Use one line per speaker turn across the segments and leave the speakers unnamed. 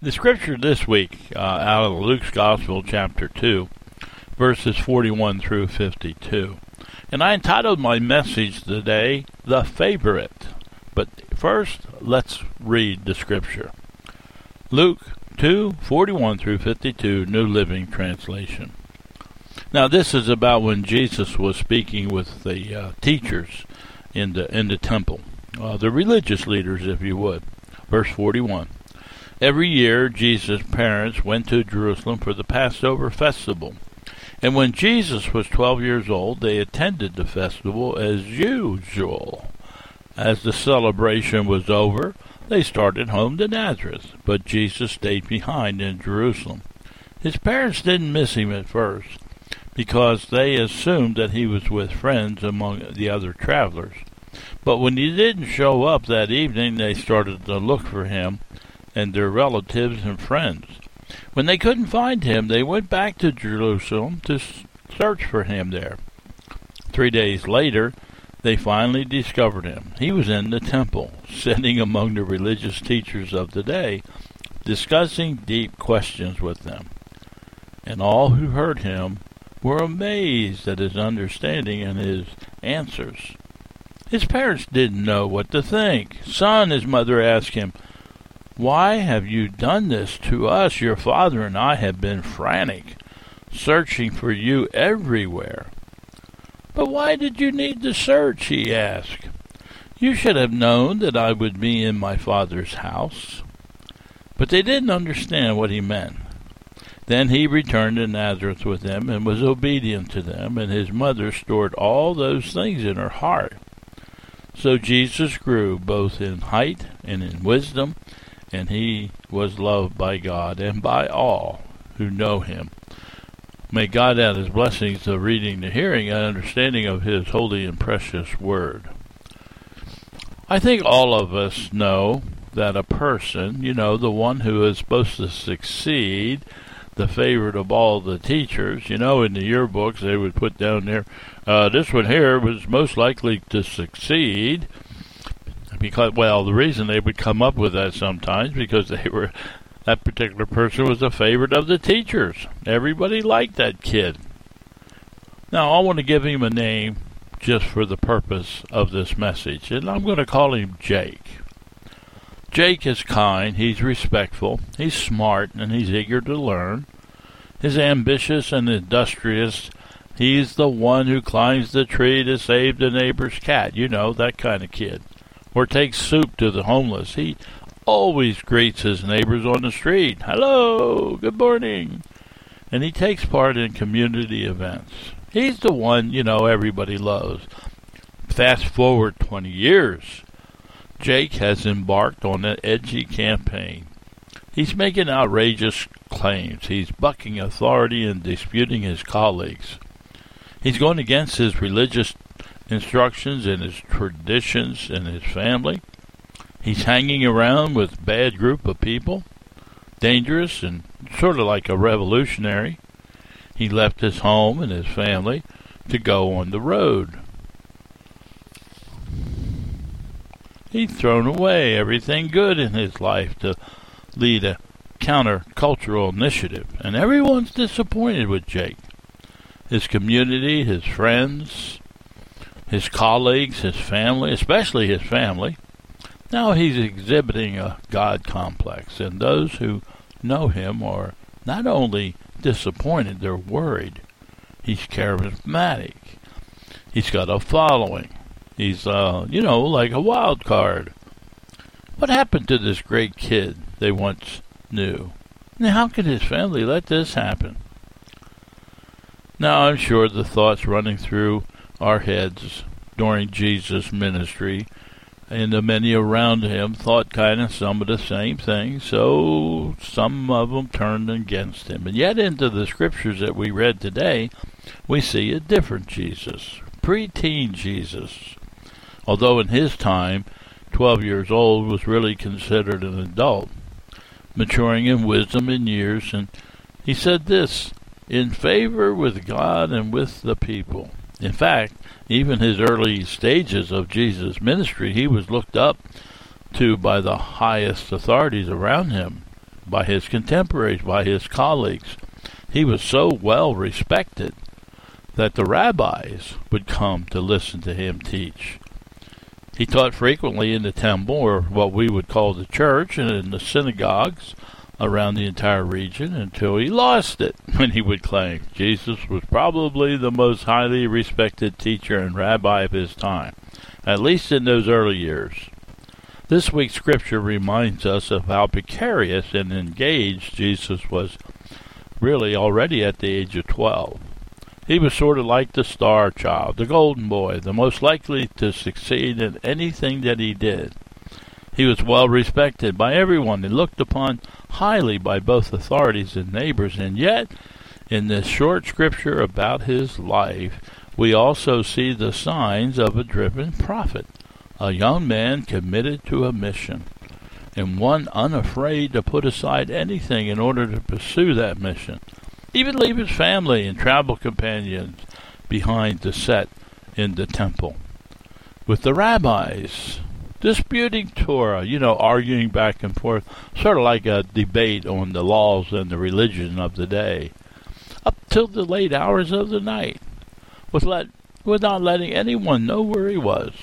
The scripture this week out of Luke's Gospel, chapter 2, verses 41 through 52. And I entitled my message today, The Favorite. But first, let's read the scripture. Luke 2, 41 through 52, New Living Translation. Now this is about when Jesus was speaking with the teachers in the temple, the religious leaders, if you would. Verse 41. Every year, Jesus' parents went to Jerusalem for the Passover festival. And when Jesus was 12 years old, they attended the festival as usual. As the celebration was over, they started home to Nazareth, but Jesus stayed behind in Jerusalem. His parents didn't miss him at first, because they assumed that he was with friends among the other travelers. But when he didn't show up that evening, they started to look for him and their relatives and friends. When they couldn't find him, they went back to Jerusalem to search for him there. 3 days later, they finally discovered him. He was in the temple, sitting among the religious teachers of the day, discussing deep questions with them. And all who heard him were amazed at his understanding and his answers. His parents didn't know what to think. "Son," his mother asked him, "why have you done this to us? Your father and I have been frantic, searching for you everywhere." "But why did you need to search?" he asked. "You should have known that I would be in my father's house." But they didn't understand what he meant. Then he returned to Nazareth with them and was obedient to them, and his mother stored all those things in her heart. So Jesus grew both in height and in wisdom, and he was loved by God and by all who know him. May God add his blessings to reading, the hearing, and understanding of his holy and precious word. I think all of us know that a person, the one who is supposed to succeed, the favorite of all the teachers, in the yearbooks they would put down there, this one here was most likely to succeed. Because, the reason they would come up with that sometimes, because that particular person was a favorite of the teachers. Everybody liked that kid. Now, I want to give him a name just for the purpose of this message, and I'm going to call him Jake. Jake is kind, he's respectful, he's smart, and he's eager to learn. He's ambitious and industrious. He's the one who climbs the tree to save the neighbor's cat, that kind of kid. Or takes soup to the homeless. He always greets his neighbors on the street. "Hello, good morning." And he takes part in community events. He's the one, everybody loves. Fast forward 20 years. Jake has embarked on an edgy campaign. He's making outrageous claims. He's bucking authority and disputing his colleagues. He's going against his religious instructions and his traditions and his family. He's hanging around with a bad group of people, dangerous and sort of like a revolutionary. He left his home and his family to go on the road. He's thrown away everything good in his life to lead a counter-cultural initiative, and everyone's disappointed with Jake. His community, his friends, his colleagues, his family, especially his family. Now he's exhibiting a God complex, and those who know him are not only disappointed, they're worried. He's charismatic. He's got a following. He's, like a wild card. What happened to this great kid they once knew? And how could his family let this happen? Now I'm sure the thoughts running through our heads during Jesus' ministry, and the many around him thought kind of some of the same things, so some of them turned against him. And yet into the scriptures that we read today, we see a different Jesus, preteen Jesus. Although in his time, 12 years old was really considered an adult, maturing in wisdom and years, and he said this, in favor with God and with the people. In fact, even his early stages of Jesus' ministry, he was looked up to by the highest authorities around him, by his contemporaries, by his colleagues. He was so well respected that the rabbis would come to listen to him teach. He taught frequently in the temple, or what we would call the church, and in the synagogues around the entire region until he lost it, when he would claim Jesus was probably the most highly respected teacher and rabbi of his time, at least in those early years. This week's scripture reminds us of how precarious and engaged Jesus was really already at the age of 12. He was sort of like the star child, the golden boy, the most likely to succeed in anything that he did. He was well respected by everyone and looked upon highly by both authorities and neighbors, and yet, in this short scripture about his life, we also see the signs of a driven prophet, a young man committed to a mission, and one unafraid to put aside anything in order to pursue that mission, even leave his family and travel companions behind to set in the temple. With the rabbis disputing Torah, arguing back and forth, sort of like a debate on the laws and the religion of the day, up till the late hours of the night, without letting anyone know where he was.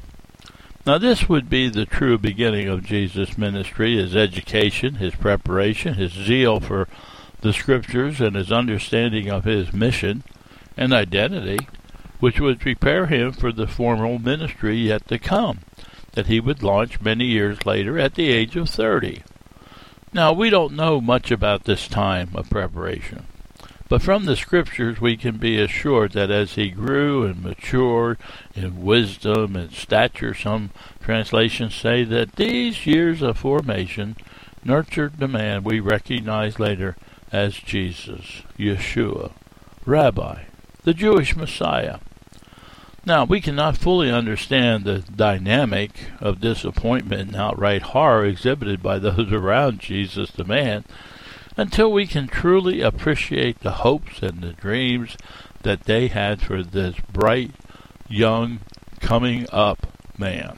Now this would be the true beginning of Jesus' ministry, his education, his preparation, his zeal for the scriptures, and his understanding of his mission and identity, which would prepare him for the formal ministry yet to come, that he would launch many years later at the age of 30. Now, we don't know much about this time of preparation, but from the scriptures we can be assured that as he grew and matured in wisdom and stature, some translations say that these years of formation nurtured the man we recognize later as Jesus, Yeshua, Rabbi, the Jewish Messiah. Now, we cannot fully understand the dynamic of disappointment and outright horror exhibited by those around Jesus the man until we can truly appreciate the hopes and the dreams that they had for this bright, young, coming-up man.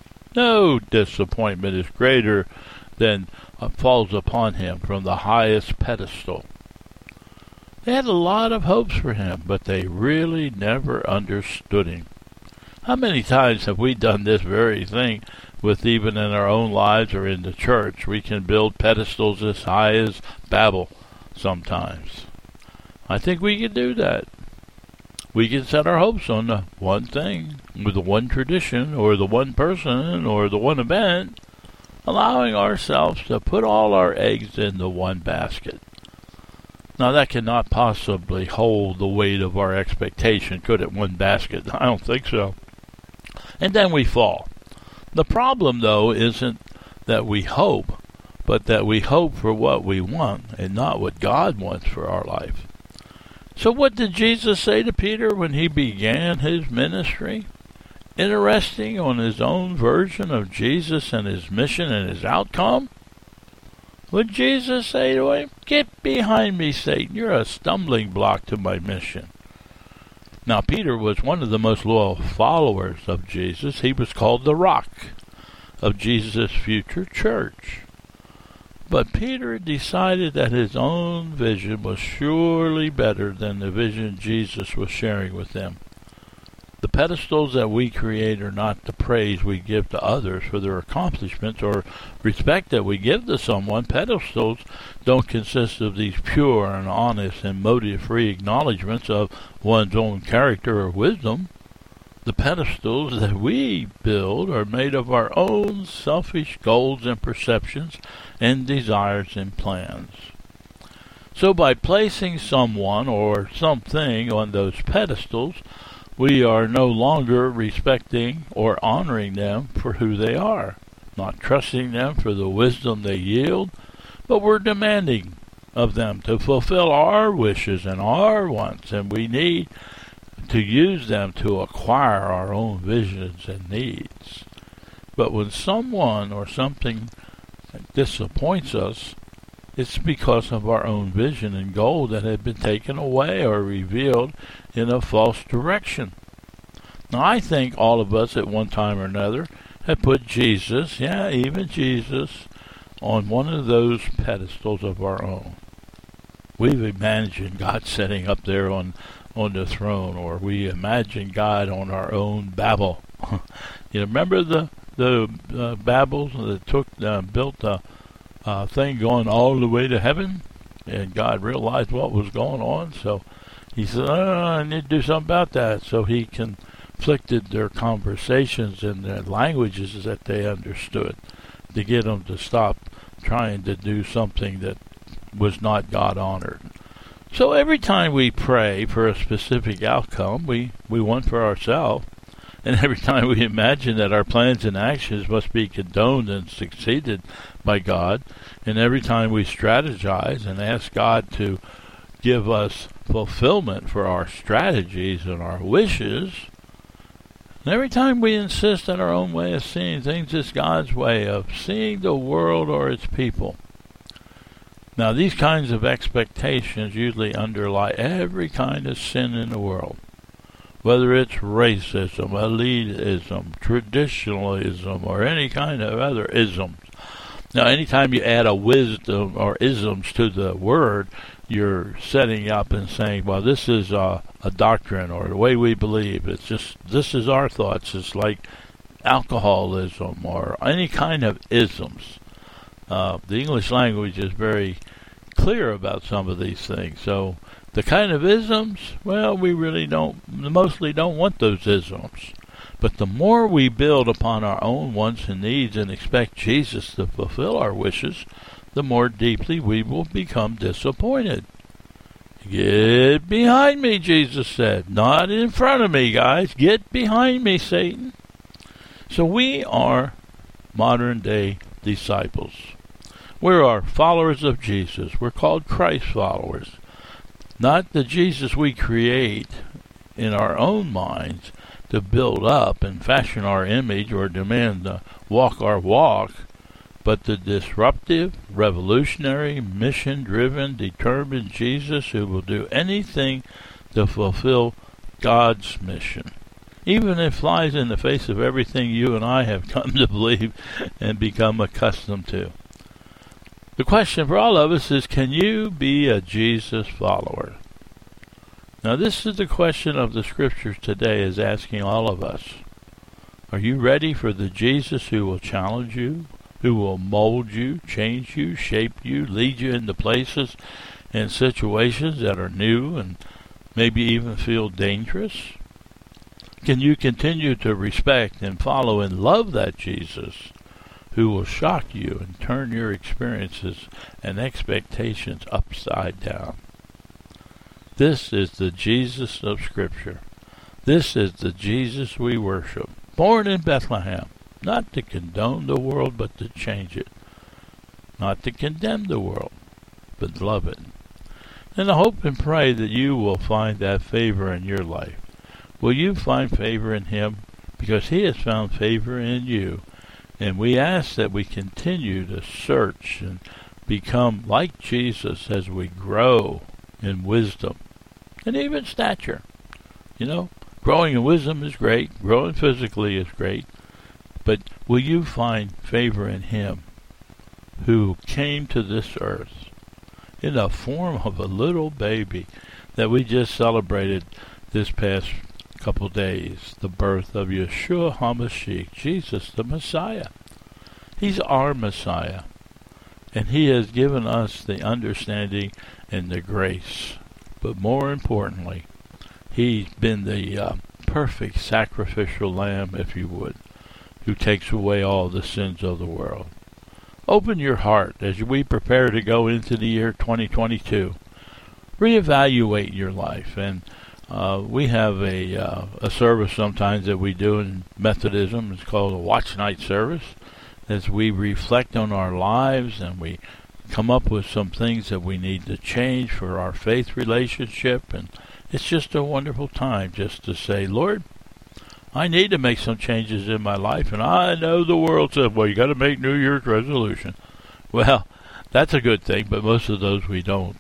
No disappointment is greater than falls upon him from the highest pedestal. They had a lot of hopes for him, but they really never understood him. How many times have we done this very thing with even in our own lives or in the church? We can build pedestals as high as Babel sometimes. I think we can do that. We can set our hopes on the one thing, with the one tradition, or the one person, or the one event, allowing ourselves to put all our eggs in the one basket. Now, that cannot possibly hold the weight of our expectation, could it, one basket? I don't think so. And then we fall. The problem, though, isn't that we hope, but that we hope for what we want and not what God wants for our life. So what did Jesus say to Peter when he began his ministry? Interesting on his own version of Jesus and his mission and his outcome? Would Jesus say to him, "Get behind me, Satan, you're a stumbling block to my mission"? Now, Peter was one of the most loyal followers of Jesus. He was called the rock of Jesus' future church. But Peter decided that his own vision was surely better than the vision Jesus was sharing with them. The pedestals that we create are not the praise we give to others for their accomplishments or respect that we give to someone. Pedestals don't consist of these pure and honest and motive-free acknowledgments of one's own character or wisdom. The pedestals that we build are made of our own selfish goals and perceptions and desires and plans. So by placing someone or something on those pedestals, we are no longer respecting or honoring them for who they are, not trusting them for the wisdom they yield, but we're demanding of them to fulfill our wishes and our wants, and we need to use them to acquire our own visions and needs. But when someone or something disappoints us, it's because of our own vision and goal that had been taken away or revealed in a false direction. Now, I think all of us at one time or another have put Jesus, even Jesus, on one of those pedestals of our own. We've imagined God sitting up there on the throne, or we imagine God on our own Babel. You remember the Babels that built the thing going all the way to heaven, and God realized what was going on, so he said, I need to do something about that. So he conflicted their conversations and their languages that they understood to get them to stop trying to do something that was not God-honored. So every time we pray for a specific outcome, we want for ourselves. And every time we imagine that our plans and actions must be condoned and succeeded by God, and every time we strategize and ask God to give us fulfillment for our strategies and our wishes, and every time we insist on our own way of seeing things as God's way of seeing the world or its people. Now, these kinds of expectations usually underlie every kind of sin in the world, whether it's racism, elitism, traditionalism, or any kind of other isms. Now, anytime you add a wisdom or isms to the word, you're setting up and saying, well, this is a doctrine or the way we believe. It's just, this is our thoughts. It's like alcoholism or any kind of isms. The English language is very clear about some of these things. So the kind of isms, well, we really mostly don't want those isms. But the more we build upon our own wants and needs and expect Jesus to fulfill our wishes, the more deeply we will become disappointed. Get behind me, Jesus said. Not in front of me, guys. Get behind me, Satan. So we are modern-day disciples. We are followers of Jesus. We're called Christ followers. Not the Jesus we create in our own minds to build up and fashion our image or demand to walk our walk, but the disruptive, revolutionary, mission-driven, determined Jesus who will do anything to fulfill God's mission, even if it flies in the face of everything you and I have come to believe and become accustomed to. The question for all of us is, can you be a Jesus follower? Now, this is the question of the Scriptures today is asking all of us. Are you ready for the Jesus who will challenge you, who will mold you, change you, shape you, lead you into places and situations that are new and maybe even feel dangerous? Can you continue to respect and follow and love that Jesus who will shock you and turn your experiences and expectations upside down? This is the Jesus of Scripture. This is the Jesus we worship, born in Bethlehem, not to condone the world, but to change it. Not to condemn the world, but love it. And I hope and pray that you will find that favor in your life. Will you find favor in Him? Because He has found favor in you. And we ask that we continue to search and become like Jesus as we grow in wisdom and even stature. You know, growing in wisdom is great. Growing physically is great. But will you find favor in Him who came to this earth in the form of a little baby that we just celebrated this past couple days, the birth of Yeshua HaMashiach, Jesus the Messiah. He's our Messiah, and He has given us the understanding and the grace. But more importantly, He's been the perfect sacrificial lamb, if you would, who takes away all the sins of the world. Open your heart as we prepare to go into the year 2022. Reevaluate your life, and we have a service sometimes that we do in Methodism. It's called a Watch Night service, as we reflect on our lives and we come up with some things that we need to change for our faith relationship. And it's just a wonderful time just to say, Lord, I need to make some changes in my life. And I know the world says, well, you got to make New Year's resolution. Well, that's a good thing, but most of those we don't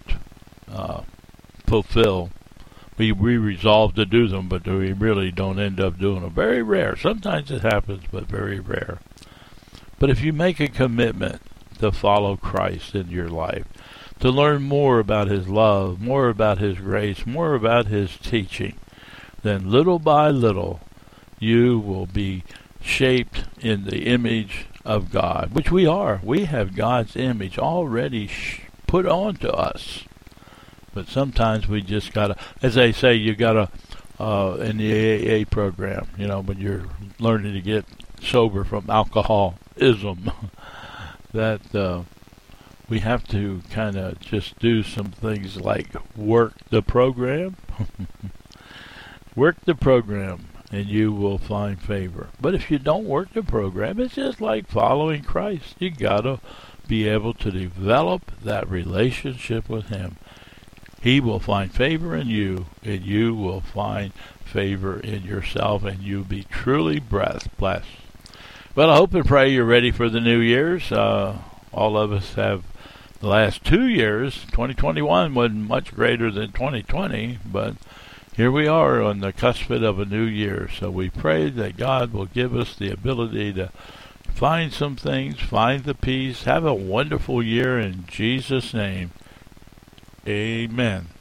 fulfill. We resolve to do them, but we really don't end up doing them. Very rare. Sometimes it happens, but very rare. But if you make a commitment to follow Christ in your life, to learn more about His love, more about His grace, more about His teaching, then little by little you will be shaped in the image of God, which we are. We have God's image already put onto us. But sometimes we just gotta, as they say, you gotta, in the AA program, when you're learning to get sober from alcoholism, that we have to kind of just do some things like work the program. Work the program, and you will find favor. But if you don't work the program, it's just like following Christ. You gotta be able to develop that relationship with Him. He will find favor in you, and you will find favor in yourself, and you'll be truly blessed. Well, I hope and pray you're ready for the New Year's. All of us have the last 2 years. 2021 wasn't much greater than 2020, but here we are on the cusp of a new year. So we pray that God will give us the ability to find some things, find the peace, have a wonderful year in Jesus' name. Amen.